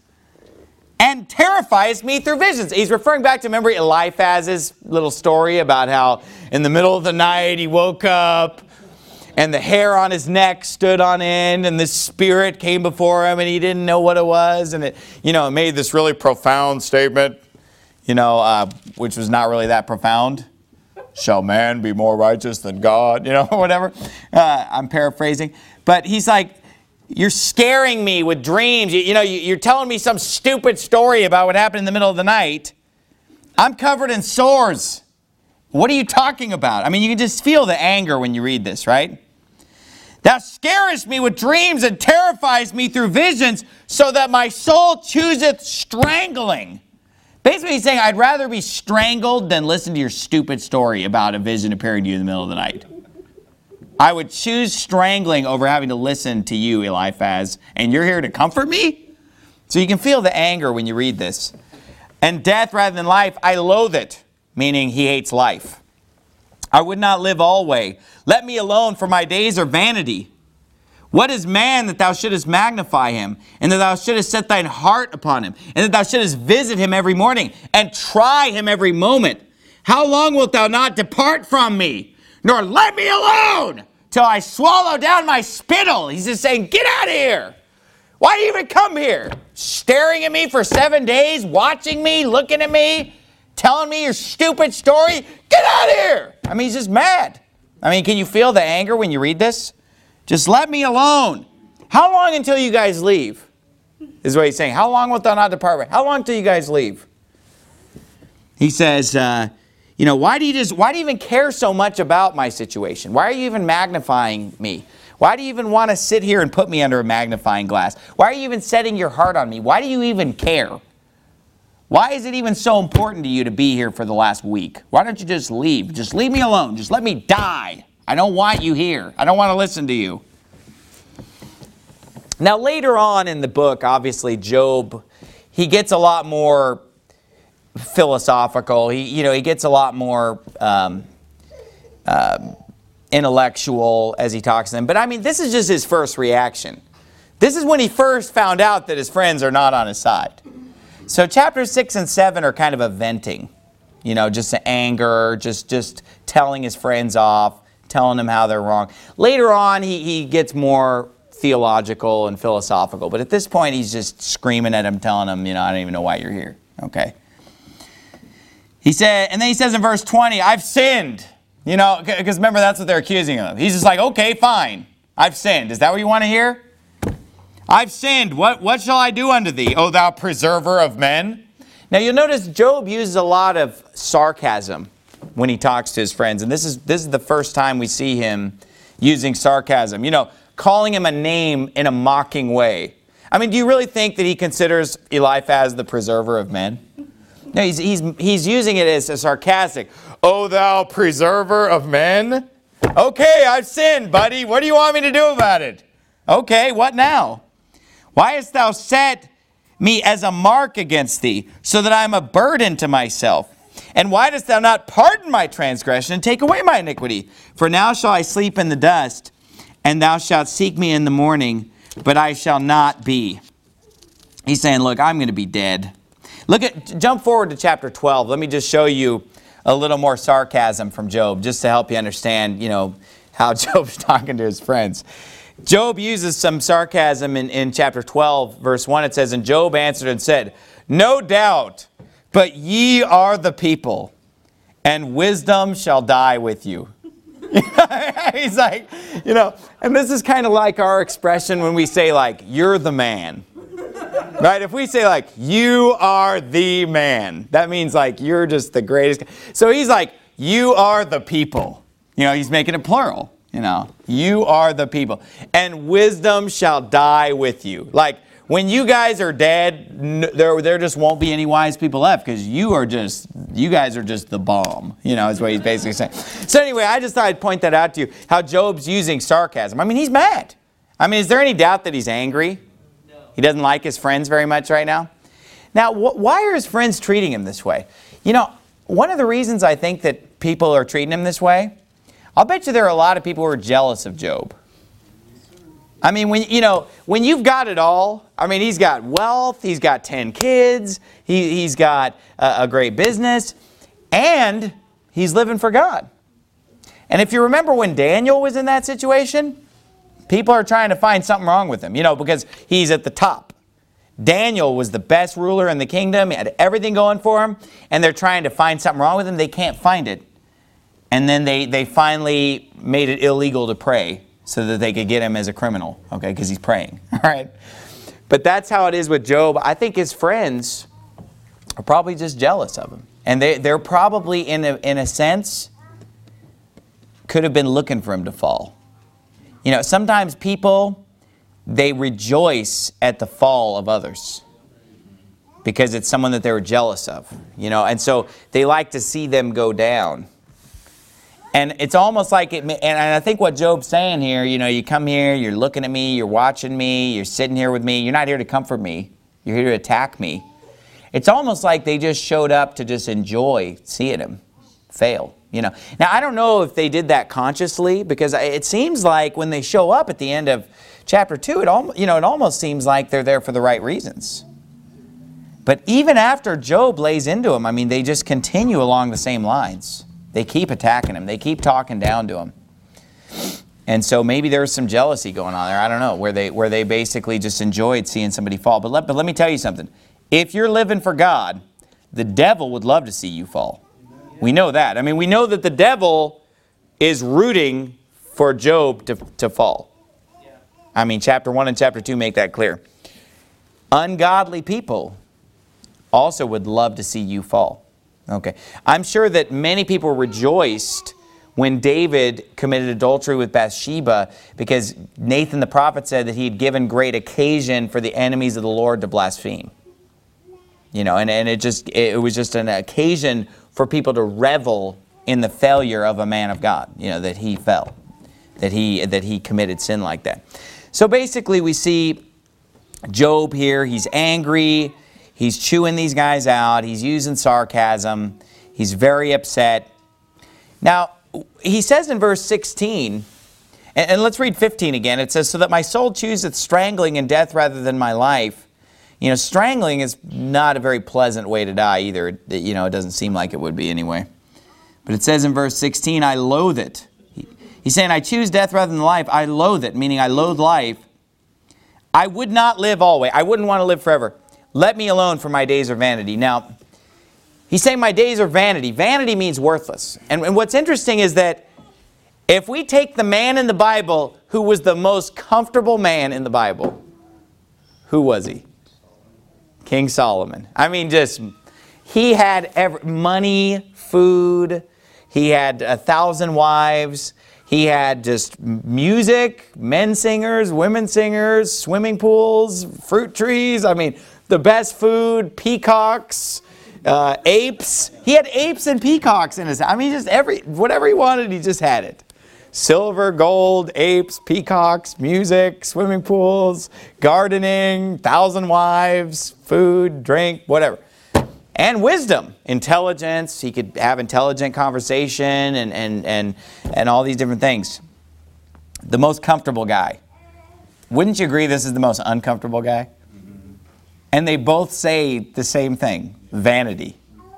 and terrifiest me through visions. He's referring back to, remember Eliphaz's little story about how in the middle of the night he woke up and the hair on his neck stood on end and this spirit came before him and he didn't know what it was. And it, you know, it made this really profound statement. You know, uh, which was not really that profound. Shall man be more righteous than God? You know, whatever. Uh, I'm paraphrasing. But he's like, you're scaring me with dreams. You, you know, you, you're telling me some stupid story about what happened in the middle of the night. I'm covered in sores. What are you talking about? I mean, you can just feel the anger when you read this, right? Thou scarest me with dreams and terrifies me through visions, so that my soul chooseth strangling. Basically, he's saying, I'd rather be strangled than listen to your stupid story about a vision appearing to you in the middle of the night. I would choose strangling over having to listen to you, Eliphaz, and you're here to comfort me? So you can feel the anger when you read this. And death rather than life, I loathe it, meaning he hates life. I would not live always. Let me alone, for my days are vanity. What is man that thou shouldest magnify him, and that thou shouldest set thine heart upon him, and that thou shouldest visit him every morning, and try him every moment? How long wilt thou not depart from me, nor let me alone, till I swallow down my spittle? He's just saying, get out of here. Why do you even come here? Staring at me for seven days, watching me, looking at me, telling me your stupid story? Get out of here. I mean, he's just mad. I mean, can you feel the anger when you read this? Just let me alone. How long until you guys leave? Is what he's saying. How long wilt thou not depart? How long until you guys leave? He says, uh, you know, why do you just, why do you even care so much about my situation? Why are you even magnifying me? Why do you even want to sit here and put me under a magnifying glass? Why are you even setting your heart on me? Why do you even care? Why is it even so important to you to be here for the last week? Why don't you just leave? Just leave me alone. Just let me die. I don't want you here. I don't want to listen to you. Now, later on in the book, obviously, Job, he gets a lot more philosophical. He, you know, he gets a lot more um, uh, intellectual as he talks to them. But, I mean, this is just his first reaction. This is when he first found out that his friends are not on his side. So chapters six and seven are kind of a venting. You know, just an anger, just, just telling his friends off, telling them how they're wrong. Later on, he, he gets more theological and philosophical. But at this point, he's just screaming at him, telling him, you know, I don't even know why you're here. Okay. He said, and then he says in verse twenty, I've sinned. You know, because remember, that's what they're accusing him of. He's just like, okay, fine. I've sinned. Is that what you want to hear? I've sinned. What, what shall I do unto thee, O thou preserver of men? Now, you'll notice Job uses a lot of sarcasm when he talks to his friends. And this is, this is the first time we see him using sarcasm. You know, calling him a name in a mocking way. I mean, do you really think that he considers Eliphaz the preserver of men? No, he's, he's, he's using it as a sarcastic. O thou preserver of men? Okay, I've sinned, buddy. What do you want me to do about it? Okay, what now? Why hast thou set me as a mark against thee, so that I am a burden to myself? And why dost thou not pardon my transgression and take away my iniquity? For now shall I sleep in the dust, and thou shalt seek me in the morning, but I shall not be. He's saying, look, I'm going to be dead. Look at, jump forward to chapter twelve. Let me just show you a little more sarcasm from Job, just to help you understand, you know, how Job's talking to his friends. Job uses some sarcasm in, in chapter twelve, verse one. It says, and Job answered and said, no doubt, but ye are the people, and wisdom shall die with you. He's like, you know, and this is kind of like our expression when we say, like, you're the man. Right? If we say, like, you are the man, that means, like, you're just the greatest. So he's like, you are the people. You know, he's making it plural. You know, you are the people. And wisdom shall die with you. Like, when you guys are dead, there, there just won't be any wise people left, because you are just, you guys are just the bomb. You know, is what he's basically saying. So anyway, I just thought I'd point that out to you, how Job's using sarcasm. I mean, he's mad. I mean, is there any doubt that he's angry? He doesn't like his friends very much right now. Now, wh why are his friends treating him this way? You know, one of the reasons I think that people are treating him this way, I'll bet you there are a lot of people who are jealous of Job. I mean, when you know, when you've got it all, I mean, he's got wealth, he's got ten kids, he, he's got a, a great business, and he's living for God. And if you remember when Daniel was in that situation, people are trying to find something wrong with him, you know, because he's at the top. Daniel was the best ruler in the kingdom. He had everything going for him. And they're trying to find something wrong with him. They can't find it. And then they, they finally made it illegal to pray so that they could get him as a criminal, okay, because he's praying. All right. But that's how it is with Job. I think his friends are probably just jealous of him. And they, they're probably, in a, in a sense, could have been looking for him to fall. You know, sometimes people, they rejoice at the fall of others because it's someone that they were jealous of, you know, and so they like to see them go down. And it's almost like it, and I think what Job's saying here, you know, you come here, you're looking at me, you're watching me, you're sitting here with me, you're not here to comfort me, you're here to attack me. It's almost like they just showed up to just enjoy seeing him fail. You know, now I don't know if they did that consciously, because it seems like when they show up at the end of chapter two, it almost, you know, it almost seems like they're there for the right reasons. But even after Job lays into him, I mean, they just continue along the same lines. They keep attacking him. They keep talking down to him. And so maybe there's some jealousy going on there. I don't know, where they where they basically just enjoyed seeing somebody fall. But let, but let me tell you something. If you're living for God, the devil would love to see you fall. We know that. I mean, we know that the devil is rooting for Job to, to fall. Yeah. I mean, chapter one and chapter two make that clear. Ungodly people also would love to see you fall. Okay. I'm sure that many people rejoiced when David committed adultery with Bathsheba, because Nathan the prophet said that he had given great occasion for the enemies of the Lord to blaspheme. You know, and, and it just it was just an occasion for people to revel in the failure of a man of God, you know, that he fell, that he that he committed sin like that. So basically we see Job here, he's angry, he's chewing these guys out, he's using sarcasm, he's very upset. Now, he says in verse sixteen, and, and let's read fifteen again, it says, so that my soul chooseth strangling and death rather than my life. You know, strangling is not a very pleasant way to die either. It, you know, it doesn't seem like it would be anyway. But it says in verse sixteen, I loathe it. He, he's saying, I choose death rather than life. I loathe it, meaning I loathe life. I would not live always. I wouldn't want to live forever. Let me alone, for my days are vanity. Now, he's saying my days are vanity. Vanity means worthless. And, and what's interesting is that if we take the man in the Bible who was the most comfortable man in the Bible, who was he? King Solomon. I mean, just, he had every, money, food, he had a thousand wives, he had just music, men singers, women singers, swimming pools, fruit trees, I mean, the best food, peacocks, uh, apes. He had apes and peacocks in his house. I mean, just every, whatever he wanted, he just had it. silver, gold, apes, peacocks, music, swimming pools, gardening, thousand wives, food, drink, whatever. And wisdom, intelligence. He could have intelligent conversation and, and, and, and all these different things. The most comfortable guy. Wouldn't you agree this is the most uncomfortable guy? Mm-hmm. And they both say the same thing. Vanity.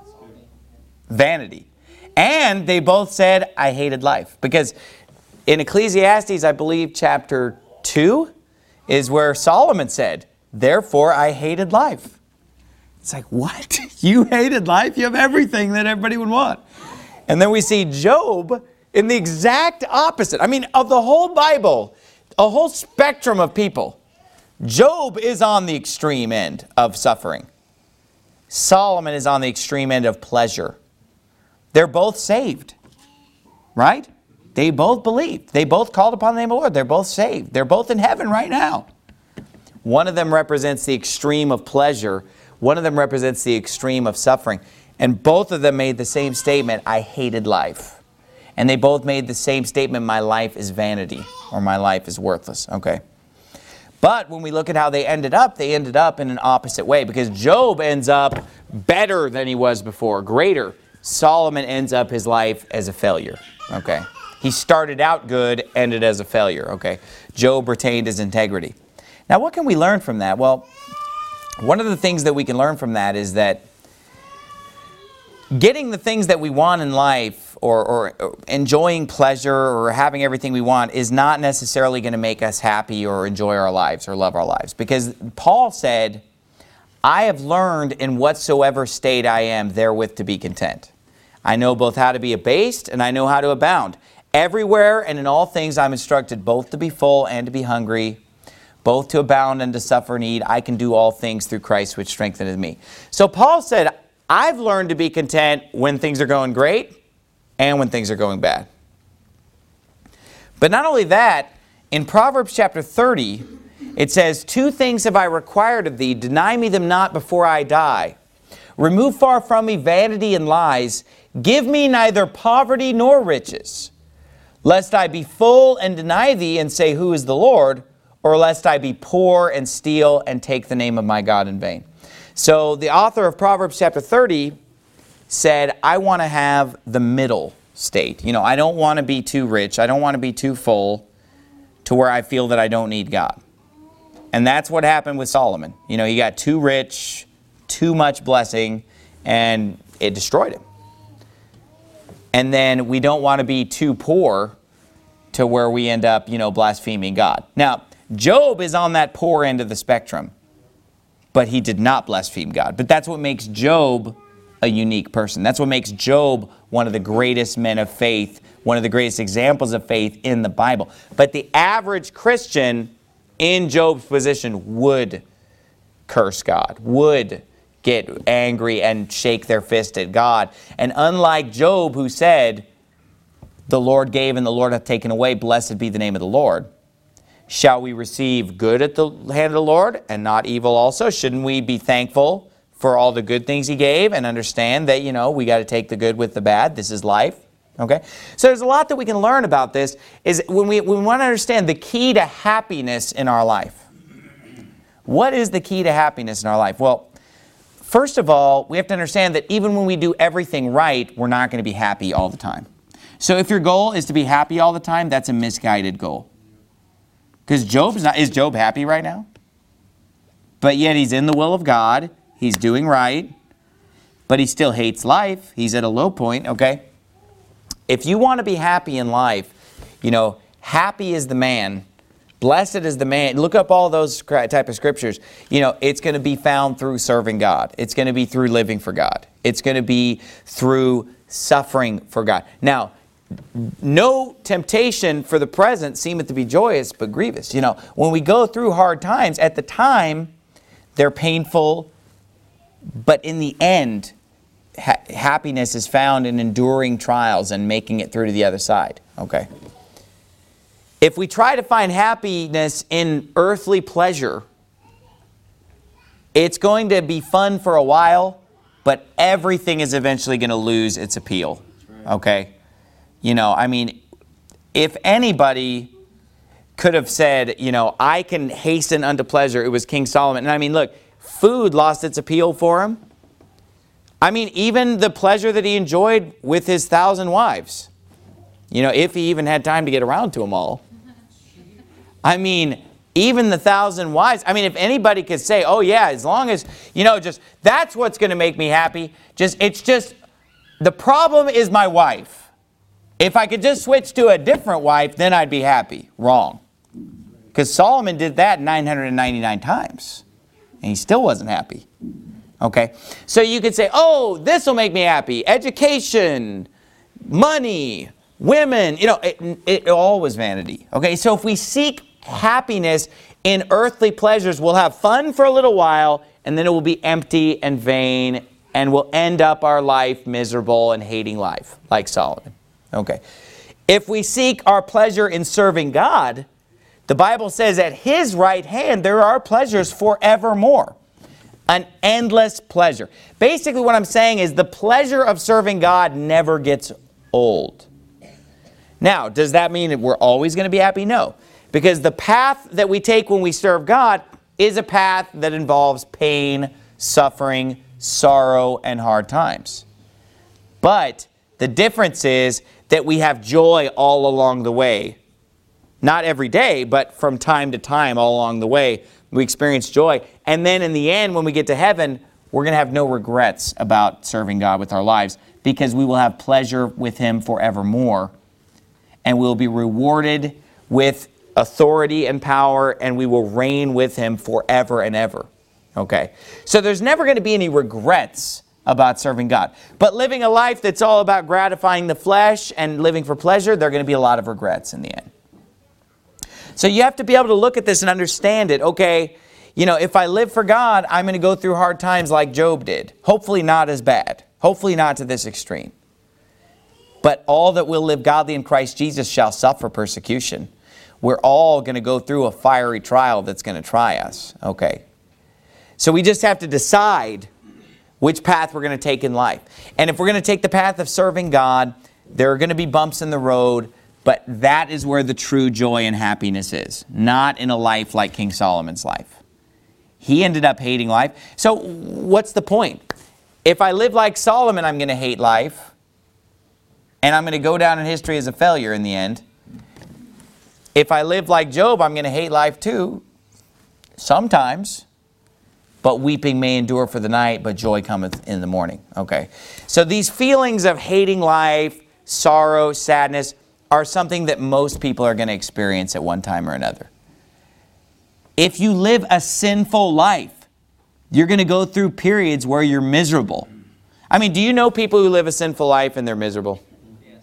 Vanity. And they both said, I hated life. Because in Ecclesiastes, I believe chapter two is where Solomon said, therefore I hated life. It's like, what? You hated life? You have everything that everybody would want. And then we see Job in the exact opposite. I mean, of the whole Bible, a whole spectrum of people, Job is on the extreme end of suffering. Solomon is on the extreme end of pleasure. They're both saved, right? They both believed. They both called upon the name of the Lord. They're both saved. They're both in heaven right now. One of them represents the extreme of pleasure. One of them represents the extreme of suffering. And both of them made the same statement, I hated life. And they both made the same statement, my life is vanity, or my life is worthless. Okay. But when we look at how they ended up, they ended up in an opposite way. Because Job ends up better than he was before, greater. Solomon ends up his life as a failure. Okay. He started out good, ended as a failure. Okay. Job retained his integrity. Now what can we learn from that? Well, one of the things that we can learn from that is that getting the things that we want in life or, or, or enjoying pleasure or having everything we want is not necessarily going to make us happy or enjoy our lives or love our lives. Because Paul said, I have learned in whatsoever state I am therewith to be content. I know both how to be abased and I know how to abound. Everywhere and in all things I'm instructed both to be full and to be hungry, both to abound and to suffer need. I can do all things through Christ which strengtheneth me. So Paul said, I've learned to be content when things are going great and when things are going bad. But not only that, in Proverbs chapter thirty, it says, two things have I required of thee, deny me them not before I die. Remove far from me vanity and lies. Give me neither poverty nor riches, lest I be full and deny thee and say, who is the Lord? Or lest I be poor and steal and take the name of my God in vain. So the author of Proverbs chapter thirty said, I want to have the middle state. You know, I don't want to be too rich. I don't want to be too full to where I feel that I don't need God. And that's what happened with Solomon. You know, he got too rich, too much blessing, and it destroyed him. And then we don't want to be too poor to where we end up, you know, blaspheming God. Now, Job is on that poor end of the spectrum, but he did not blaspheme God. But that's what makes Job a unique person. That's what makes Job one of the greatest men of faith, one of the greatest examples of faith in the Bible. But the average Christian in Job's position would curse God, would get angry and shake their fist at God. And unlike Job, who said, the Lord gave and the Lord hath taken away, blessed be the name of the Lord. Shall we receive good at the hand of the Lord and not evil also? Shouldn't we be thankful for all the good things he gave and understand that, you know, we got to take the good with the bad. This is life. Okay? So there's a lot that we can learn about this is when we, when we want to understand the key to happiness in our life. What is the key to happiness in our life? Well, first of all, we have to understand that even when we do everything right, we're not going to be happy all the time. So if your goal is to be happy all the time, that's a misguided goal. Because Job's not, is Job happy right now? But yet he's in the will of God. He's doing right. But he still hates life. He's at a low point, okay? If you want to be happy in life, you know, happy is the man. Blessed is the man. Look up all those type of scriptures. You know, it's going to be found through serving God. It's going to be through living for God. It's going to be through suffering for God. Now, no temptation for the present seemeth to be joyous, but grievous. You know, when we go through hard times, at the time, they're painful, but in the end, ha- happiness is found in enduring trials and making it through to the other side. Okay. If we try to find happiness in earthly pleasure, it's going to be fun for a while, but everything is eventually going to lose its appeal. Okay? You know, I mean, if anybody could have said, you know, I can hasten unto pleasure, it was King Solomon. And I mean, look, food lost its appeal for him. I mean, even the pleasure that he enjoyed with his thousand wives. You know, if he even had time to get around to them all. I mean, even the thousand wives. I mean, if anybody could say, oh yeah, as long as, you know, just, that's what's going to make me happy. Just, it's just, the problem is my wife. If I could just switch to a different wife, then I'd be happy. Wrong. Because Solomon did that nine hundred ninety-nine times. And he still wasn't happy. Okay? So you could say, oh, this will make me happy. Education, money, women. You know, it, it all was vanity. Okay? So if we seek happiness in earthly pleasures, we'll have fun for a little while, and then it will be empty and vain, and we'll end up our life miserable and hating life, like Solomon. Okay. If we seek our pleasure in serving God, the Bible says at His right hand there are pleasures forevermore. An endless pleasure. Basically what I'm saying is the pleasure of serving God never gets old. Now, does that mean that we're always going to be happy? No. Because the path that we take when we serve God is a path that involves pain, suffering, sorrow, and hard times. But the difference is that we have joy all along the way. Not every day, but from time to time all along the way, we experience joy. And then in the end, when we get to heaven, we're going to have no regrets about serving God with our lives because we will have pleasure with Him forevermore. And we'll be rewarded with authority and power, and we will reign with Him forever and ever. Okay? So there's never going to be any regrets about serving God. But living a life that's all about gratifying the flesh and living for pleasure, there are going to be a lot of regrets in the end. So you have to be able to look at this and understand it. Okay, you know, if I live for God, I'm going to go through hard times like Job did. Hopefully not as bad. Hopefully not to this extreme. But all that will live godly in Christ Jesus shall suffer persecution. We're all going to go through a fiery trial that's going to try us. Okay. So we just have to decide which path we're going to take in life. And if we're going to take the path of serving God, there are going to be bumps in the road. But that is where the true joy and happiness is. Not in a life like King Solomon's life. He ended up hating life. So what's the point? If I live like Solomon, I'm going to hate life. And I'm going to go down in history as a failure in the end. If I live like Job, I'm going to hate life too. Sometimes. But weeping may endure for the night, but joy cometh in the morning. Okay. So these feelings of hating life, sorrow, sadness, are something that most people are going to experience at one time or another. If you live a sinful life, you're going to go through periods where you're miserable. I mean, do you know people who live a sinful life and they're miserable? Yes.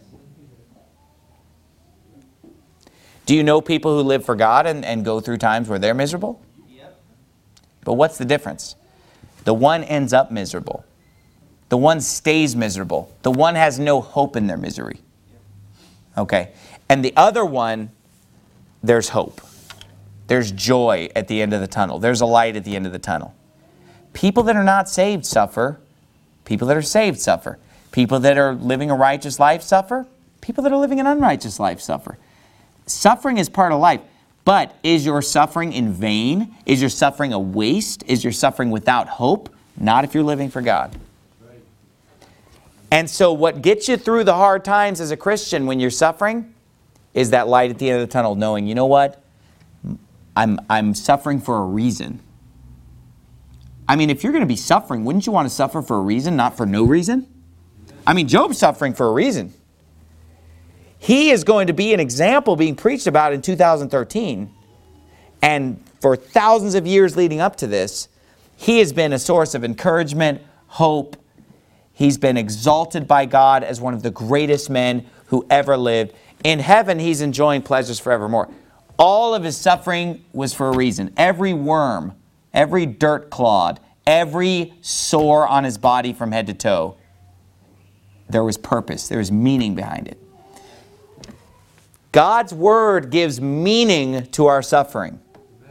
Do you know people who live for God and, and go through times where they're miserable? Yep. But what's the difference? The one ends up miserable. The one stays miserable. The one has no hope in their misery. Okay, and the other one, there's hope. There's joy at the end of the tunnel. There's a light at the end of the tunnel. People that are not saved suffer. People that are saved suffer. People that are living a righteous life suffer. People that are living an unrighteous life suffer. Suffering is part of life. But is your suffering in vain? Is your suffering a waste? Is your suffering without hope? Not if you're living for God. And so what gets you through the hard times as a Christian when you're suffering is that light at the end of the tunnel, knowing, you know what? I'm, I'm suffering for a reason. I mean, if you're going to be suffering, wouldn't you want to suffer for a reason, not for no reason? I mean, Job's suffering for a reason. He is going to be an example being preached about in two thousand thirteen. And for thousands of years leading up to this, he has been a source of encouragement, hope. He's been exalted by God as one of the greatest men who ever lived. In heaven, he's enjoying pleasures forevermore. All of his suffering was for a reason. Every worm, every dirt clod, every sore on his body from head to toe, there was purpose. There was meaning behind it. God's word gives meaning to our suffering.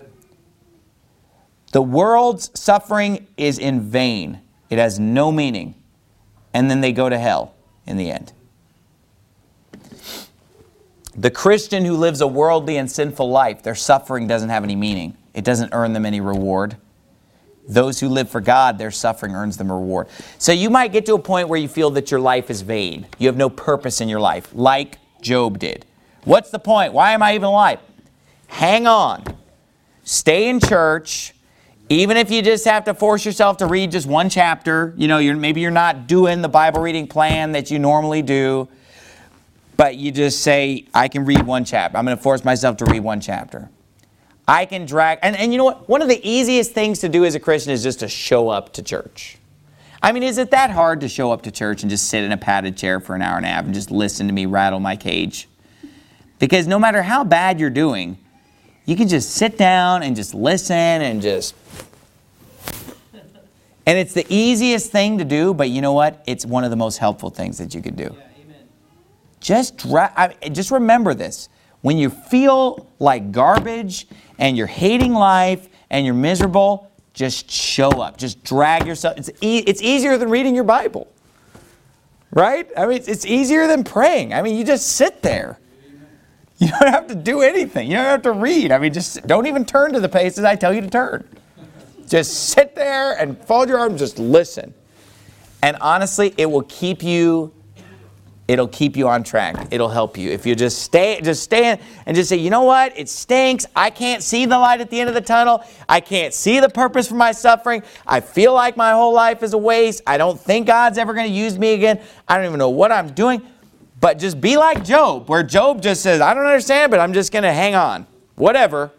The world's suffering is in vain. It has no meaning. And then they go to hell in the end. The Christian who lives a worldly and sinful life, their suffering doesn't have any meaning. It doesn't earn them any reward. Those who live for God, their suffering earns them a reward. So you might get to a point where you feel that your life is vain. You have no purpose in your life, like Job did. What's the point? Why am I even alive? Hang on. Stay in church. Even if you just have to force yourself to read just one chapter. You know, you're, maybe you're not doing the Bible reading plan that you normally do. But you just say, I can read one chapter. I'm going to force myself to read one chapter. I can drag, and, and you know what? One of the easiest things to do as a Christian is just to show up to church. I mean, is it that hard to show up to church and just sit in a padded chair for an hour and a half and just listen to me rattle my cage? Because no matter how bad you're doing, you can just sit down and just listen and just... And it's the easiest thing to do, but you know what? It's one of the most helpful things that you could do. Yeah, amen. Just, dra- I, just remember this. When you feel like garbage and you're hating life and you're miserable, just show up. Just drag yourself. It's, e- it's easier than reading your Bible. Right? I mean, it's, it's easier than praying. I mean, you just sit there. You don't have to do anything. You don't have to read. I mean, just don't even turn to the places I tell you to turn. Just sit there and fold your arms, just listen. And honestly, it will keep you It'll keep you on track. It'll help you. If you just stay, just stand and just say, you know what? It stinks. I can't see the light at the end of the tunnel. I can't see the purpose for my suffering. I feel like my whole life is a waste. I don't think God's ever going to use me again. I don't even know what I'm doing. But just be like Job, where Job just says, I don't understand, but I'm just going to hang on. Whatever.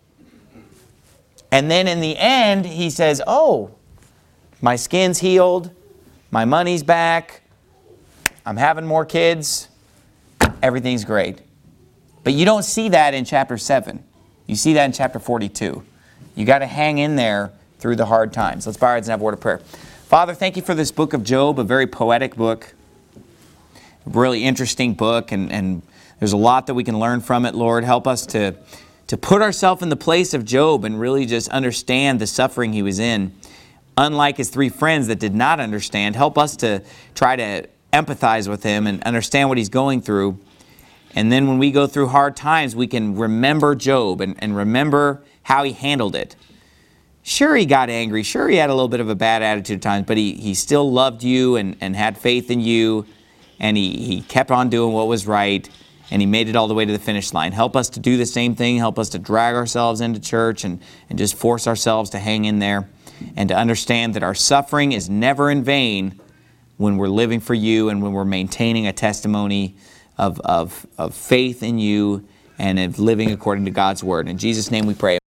And then in the end, he says, oh, my skin's healed. My money's back. I'm having more kids. Everything's great. But you don't see that in chapter seven. You see that in chapter forty-two. You got to hang in there through the hard times. Let's bow our heads and have a word of prayer. Father, thank you for this book of Job, a very poetic book. A really interesting book, and, and there's a lot that we can learn from it, Lord. Help us to, to put ourselves in the place of Job and really just understand the suffering he was in. Unlike his three friends that did not understand, help us to try to empathize with him and understand what he's going through. And then when we go through hard times, we can remember Job and, and remember how he handled it. Sure, he got angry. Sure, he had a little bit of a bad attitude at times, but he, he still loved you and, and had faith in you. And he, he kept on doing what was right. And he made it all the way to the finish line. Help us to do the same thing. Help us to drag ourselves into church and, and just force ourselves to hang in there. And to understand that our suffering is never in vain when we're living for you and when we're maintaining a testimony of, of, of faith in you and of living according to God's word. In Jesus' name we pray.